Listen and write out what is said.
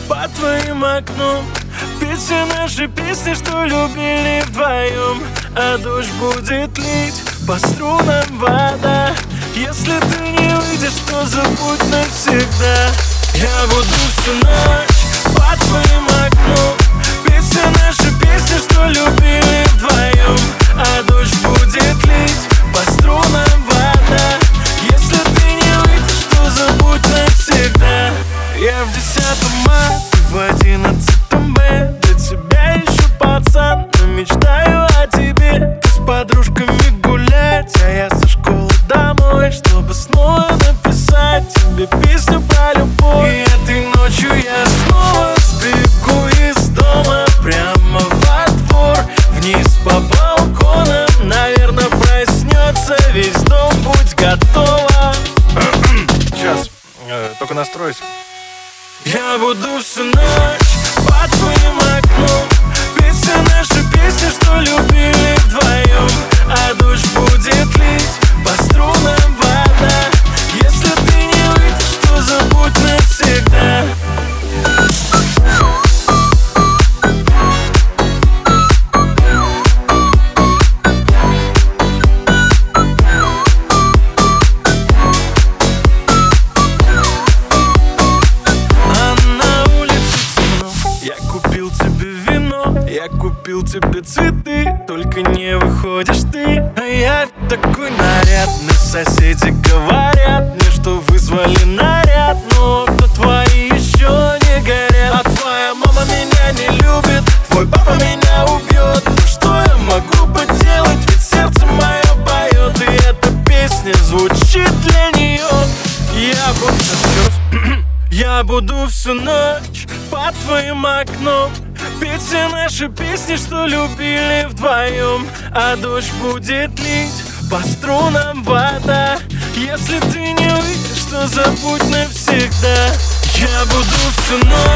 под твоим окном, петь все наши песни, что любили вдвоем. А дождь будет лить по струнам вода. Если ты не выйдешь, то забудь навсегда. Я буду всю ночь под твоим окном, петь все наши песни, что любили вдвоем. А дождь будет лить по струнам вода. Если ты не выйдешь, то забудь навсегда. Я в 10 А, ты в 11 Б. Для тебя еще пацан, но мечтаю о тебе. Ты с подружками гулять, а я со школы домой, чтобы снова написать тебе песню про любовь. И этой ночью я снова сбегу из дома прямо во двор, вниз по балконам. Наверное, проснется весь дом, будь готова. Сейчас, только настроюсь. Я буду всю ночь под твоим окном, петь все наши песни, что любили вдвоем. А дождь будет лить по струнам вода. Если ты не выйдешь, то забудь навсегда. Я купил тебе цветы, только не выходишь ты. А я такой нарядный, соседи говорят мне, что вызвали наряд. Но окна твои еще не горят. А твоя мама меня не любит, твой папа меня убьет. Ну что я могу поделать, ведь сердце мое поет. И эта песня звучит для нее. Я буду всю ночь под твоим окном, петь все наши песни, что любили вдвоем. А дождь будет лить по струнам вода. Если ты не выйдешь, то забудь навсегда. Я буду всю ночь